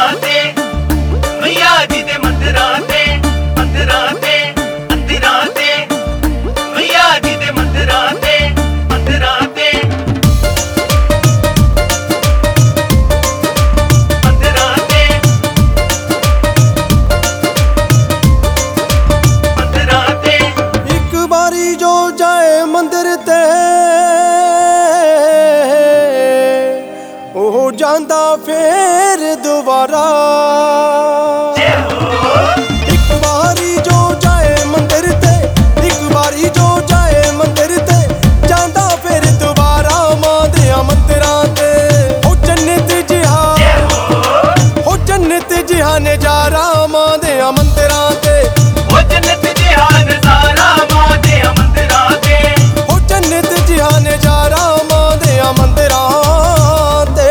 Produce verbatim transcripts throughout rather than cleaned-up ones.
ਮੰਦਰਾਂ ਤੇ ਮਈਆ ਜੀ ਦੇ ਮੰਦਰਾਂ ਤੇ ਮੰਦਰਾਂ ਤੇ ਅੰਦਰਾਂ ਤੇ ਮਈਆ ਜੀ ਦੇ ਮੰਦਰਾਂ ਤੇ ਮੰਦਰਾਂ ਤੇ ਮੰਦਰਾਂ ਤੇ ਮੰਦਰਾਂ ਤੇ ਇੱਕ ਵਾਰੀ ਜੋ ਜਾਏ ਮੰਦਰ ਤੇ ਉਹ ਜਾਂਦਾ ਫੇਰ ਦੁਬਾਰਾ। ਇੱਕ ਵਾਰੀ ਜੋ ਜਾਏ ਮੰਦਰ ਤੇ ਇੱਕ ਵਾਰੀ ਜੋ ਜਾਏ ਮੰਦਰ ਤੇ ਜਾਂਦਾ ਫੇਰ ਦੁਬਾਰਾ। ਮਾਂ ਦੇ ਮੰਦਰਾਂ ਤੇ ਉਹ ਜੰਨਤ ਜਿਹਾ ਉਹ ਜੰਨਤ ਜਿਹਾ ਨਜ਼ਾਰਾ ਮਾਂ ਦੇ ਮੰਦਰਾਂ ਤੇ ਉਹ ਜੰਨਤ ਜਿਹਾ ਨਜ਼ਾਰਾ ਮਾਂ ਦੇ ਮੰਦਰਾਂ ਤੇ ਉਹ ਜੰਨਤ ਜਿਹਾ ਨਜ਼ਾਰਾ ਮਾਂ ਦੇ ਮੰਦਰਾਂ ਤੇ।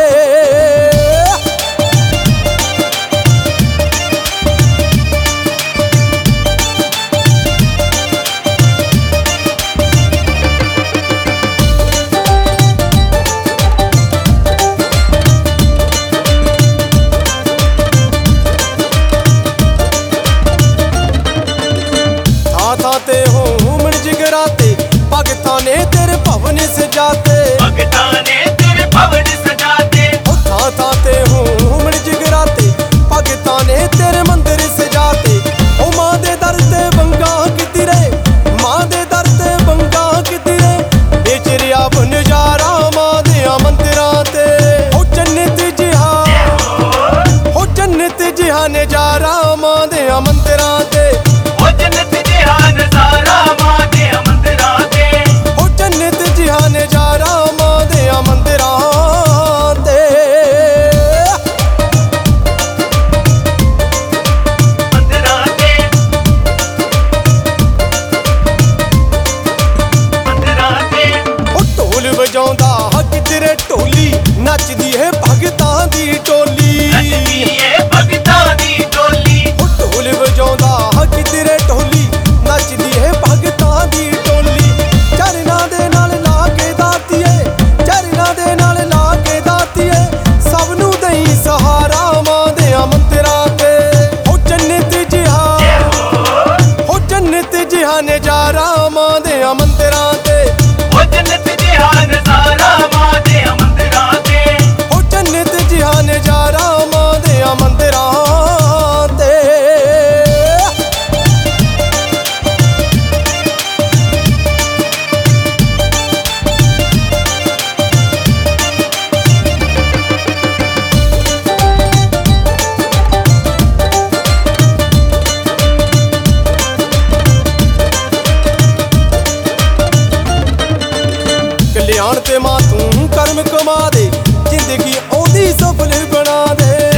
ਥਾਂ ਤੇ ਹੋਮਣ ਜਿਗਰਾ ਤੇ ਭਗਤਾਂ ਨੇ ਤੇਰੇ ਭਵਨ ਸਜਾਤੇ ਭਗਤਾਂ ਨੇ ਤੇਰੇ ਭਵਨ ਸਜਾਤੇ ਉਹ ਥਾਂ ਥਾਂ ਤੇ ਹੋਮਣ ਜਿਗਰਾ ਤੇ ਭਗਤਾਂ ਨੇ ਤੇਰੇ ਮੰਦਿਰ ਸਜਾਤੇ। ਉਹ ਮਾਂ ਦੇ ਦਰ ਤੇ ਬੰਗਾ ਕਿਤੇ ਰੇ ਮਾਂ ਦੇ ਦਰ ਤੇ ਬੰਗਾ ਕਿਤੇ ਰੇ ਵੇਚ ਰਿਹਾ ਨਜ਼ਾਰਾ ਮਾਂ ਦੇ ਮੰਦਿਰਾਂ ਤੇ ਉਹ ਜੰਨਤ ਜਿਹਾ ਉਹ ਜੰਨਤ ਜਿਹਾ ਨਜ਼ਾਰਾ ਮਾਂ ਦੇ ਮੰਦਿਰਾਂ ਤੇ ਉਹ ਜੰਨਤ ਜਿਹਾ ਨਜ਼ਾਰਾ ਮਾਂ ਦੇ ਮੰਦਰਾਂ ਤੇ ਉਹ ਜੰਨਤ ਜਿਹਾ ਨਜ਼ਾਰਾ ਮਾਂ ਦੇ ਮੰਦਿਰਾਂ ਤੇ। ਮੰਦਰਾਂ ਤੇ ਮੰਦਰਾਂ ਤੇ ਉਹ ਢੋਲ ਵਜਾਉਂਦਾ ਕਿਧਰੇ ਢੋਲੀ ਨੱਚਦੀ ਹੈ ਭਗਤਾਂ ਦੀ ਟੋਲੀ ਨੱਚਦੀ ਏ ਭਗਤਾਂ ਦੀ ਟੋਲੀ ਉਹ ਢੋਲ ਵਜਾਉਂਦਾ ਕਿਧਰੇ ਢੋਲੀ ਨੱਚਦੀ ਹੈ ਭਗਤਾਂ ਦੀ ਟੋਲੀ। ਚਰਨਾਂ ਦੇ ਨਾਲ ਲਾ ਕੇ ਦਾਤੀਏ ਚਰਨਾਂ ਦੇ ਨਾਲ ਲਾ ਕੇ ਦਾਤੀਏ ਸਭ ਨੂੰ ਦਈ ਸਹਾਰਾ ਮਾਂ ਦੇ ਮੰਦਿਰਾਂ ਤੇ ਉਹ ਜੰਨਤ ਜਿਹਾ ਉਹ ਜੰਨਤ ਜਿਹਾ ਨਜ਼ਾਰਾ ਮਾਂ ਦੇ ਮੰਦਿਰਾਂ ਤੇ ਉਹ ਜੰਨਤ ਜਿਹਾ ਨਜ਼ਾਰਾ ਮਾਂ ਦੇ ਮੰਦਰਾਂ ਤੇ ਉਹ ਜੰਨਤ ਜਿਹਾ ਨਜ਼ਾਰਾ ਮਾਂ ਦੇ ਮੰਦਿਰਾਂ ਤੇ। ਕਲਿਆਣ ਤੇ ਮਾਂ ਤੂੰ ਕਰਮ ਕਮਾ ਦੇ ਜ਼ਿੰਦਗੀ ਉਹਦੀ ਸਫਲ ਬਣਾ ਦੇ।